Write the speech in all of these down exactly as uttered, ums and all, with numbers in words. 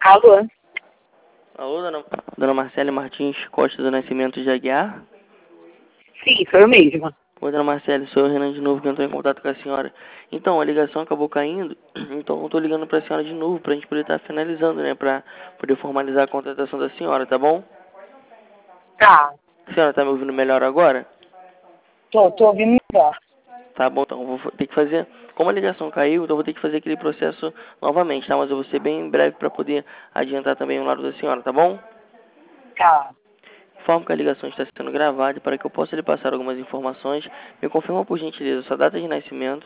Alô? Alô, dona, dona Marcele Martins Costa do Nascimento de Aguiar? Sim, sou eu mesma. Oi, dona Marcele, sou o Renan de novo que entrou em contato com a senhora. Então, a ligação acabou caindo, então eu tô ligando pra senhora de novo pra gente poder estar finalizando, né? Pra poder formalizar a contratação da senhora, tá bom? Tá. A senhora tá me ouvindo melhor agora? Tô, tô ouvindo melhor. Tá bom, então eu vou ter que fazer... Como a ligação caiu, então eu vou ter que fazer aquele processo novamente, tá? Mas eu vou ser bem breve pra poder adiantar também o lado da senhora, tá bom? Tá. Informo que a ligação está sendo gravada e para que eu possa lhe passar algumas informações, me confirma por gentileza sua data de nascimento,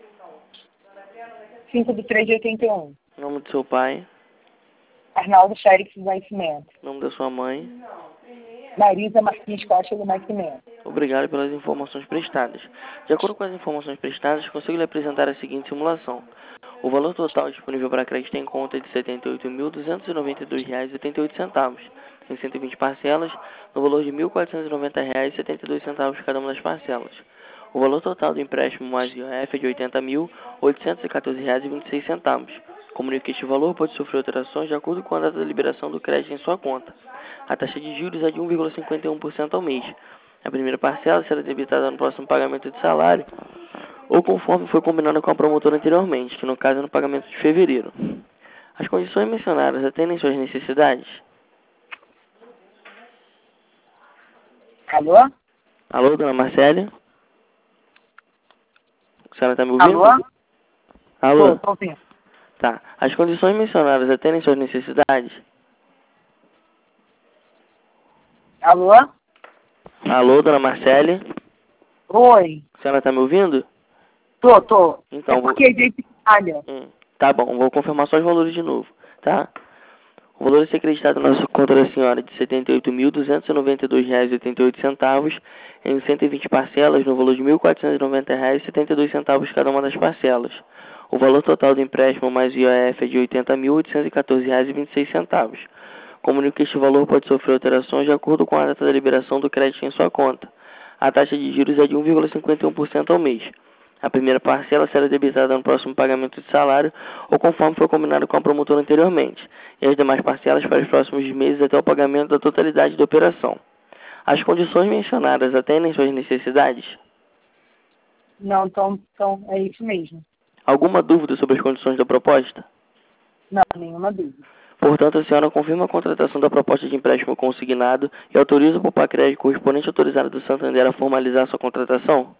cinco de três de oitenta e um. nome do seu pai, Arnaldo Félix do Nascimento. nome da sua mãe. Marisa Martins Costa do Nascimento. Obrigado pelas informações prestadas. De acordo com as informações prestadas, consigo lhe apresentar a seguinte simulação. O valor total disponível para crédito em conta é de setenta e oito mil, duzentos e noventa e dois reais e oitenta e oito centavos, em cento e vinte parcelas, no valor de mil, quatrocentos e noventa reais e setenta e dois centavos cada uma das parcelas. O valor total do empréstimo mais I O F é de oitenta mil, oitocentos e quatorze reais e vinte e seis centavos. Comunico que este valor pode sofrer alterações de acordo com a data da liberação do crédito em sua conta. A taxa de juros é de um vírgula cinquenta e um por cento ao mês. A primeira parcela será debitada no próximo pagamento de salário, ou conforme foi combinado com a promotora anteriormente, que no caso é no pagamento de fevereiro. As condições mencionadas atendem suas necessidades? Alô? Alô, dona Marcele? A senhora está me ouvindo? Alô? Tô, Alô? tô ouvindo. Tá. As condições mencionadas atendem suas necessidades? Alô? Alô, dona Marcele? Oi. A senhora está me ouvindo? Tô, tô. É Então, vou... porque a gente falha. Hum, tá bom, vou confirmar só os valores de novo, tá? O valor a ser acreditado na sua conta da senhora é de setenta e oito mil, duzentos e noventa e dois reais e oitenta e oito centavos em cento e vinte parcelas no valor de mil, quatrocentos e noventa reais e setenta e dois centavos cada uma das parcelas. O valor total do empréstimo mais I O F é de oitenta mil, oitocentos e quatorze reais e vinte e seis centavos. Comunico que este valor pode sofrer alterações de acordo com a data da liberação do crédito em sua conta. A taxa de juros é de um vírgula cinquenta e um por cento ao mês. A primeira parcela será debitada no próximo pagamento de salário ou conforme foi combinado com a promotora anteriormente, e as demais parcelas para os próximos meses até o pagamento da totalidade da operação. As condições mencionadas atendem suas necessidades? Não, então, então é isso mesmo. Alguma dúvida sobre as condições da proposta? Não, nenhuma dúvida. Portanto, a senhora confirma a contratação da proposta de empréstimo consignado e autoriza o Popacred correspondente autorizado do Santander a formalizar sua contratação?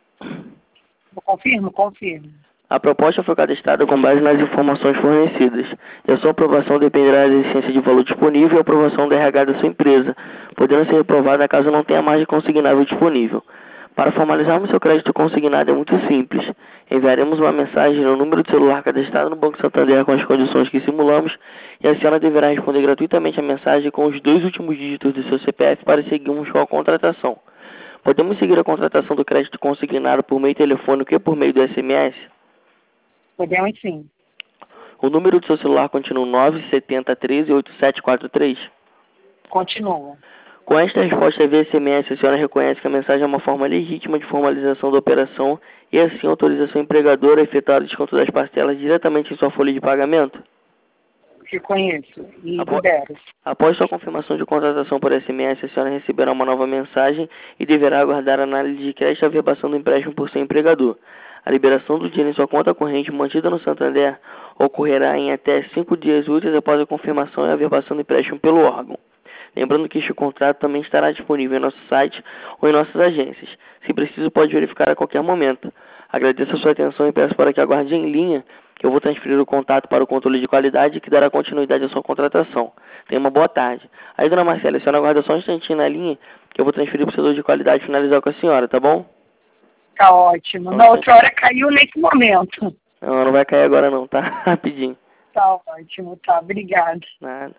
Eu confirmo? Confirmo. A proposta foi cadastrada com base nas informações fornecidas, e a sua aprovação dependerá da existência de valor disponível e a aprovação da R H da sua empresa, podendo ser reprovada caso não tenha margem consignável disponível. Para formalizarmos seu crédito consignado é muito simples. Enviaremos uma mensagem no número de celular cadastrado no Banco Santander com as condições que simulamos, e a senhora deverá responder gratuitamente a mensagem com os dois últimos dígitos do seu C P F para seguirmos com a contratação. Podemos seguir a contratação do crédito consignado por meio telefônico e por meio do S M S? Podemos sim. O número do seu celular continua nove sete zero um três oito sete quatro três? Continua. Com esta resposta via S M S, a senhora reconhece que a mensagem é uma forma legítima de formalização da operação e assim autoriza seu empregador a efetuar o desconto das parcelas diretamente em sua folha de pagamento? Reconheço e Apo- libero. Após sua confirmação de contratação por S M S, a senhora receberá uma nova mensagem e deverá aguardar a análise de crédito e a verbação do empréstimo por seu empregador. A liberação do dinheiro em sua conta corrente mantida no Santander ocorrerá em até cinco dias úteis após a confirmação e a verbação do empréstimo pelo órgão. Lembrando que este contrato também estará disponível em nosso site ou em nossas agências. Se preciso, pode verificar a qualquer momento. Agradeço a sua atenção e peço para que aguarde em linha, que eu vou transferir o contato para o controle de qualidade que dará continuidade à sua contratação. Tenha uma boa tarde. Aí, dona Marcela, a senhora aguarda só um instantinho na linha, que eu vou transferir para o setor de qualidade finalizar com a senhora, tá bom? Tá ótimo. Na outra hora caiu nesse momento. Não, não vai cair agora não, tá? Rapidinho. Tá ótimo, tá. Obrigada. Nada.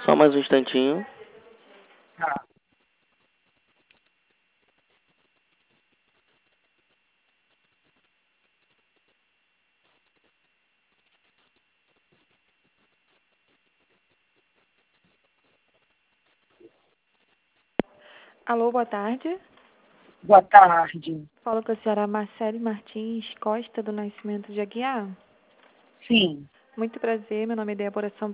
Só mais um instantinho. Tá. Alô, boa tarde. Boa tarde. Falo com a senhora Marcele Martins Costa, do Nascimento de Aguiar. Sim. Muito prazer, meu nome é Débora Sampaio.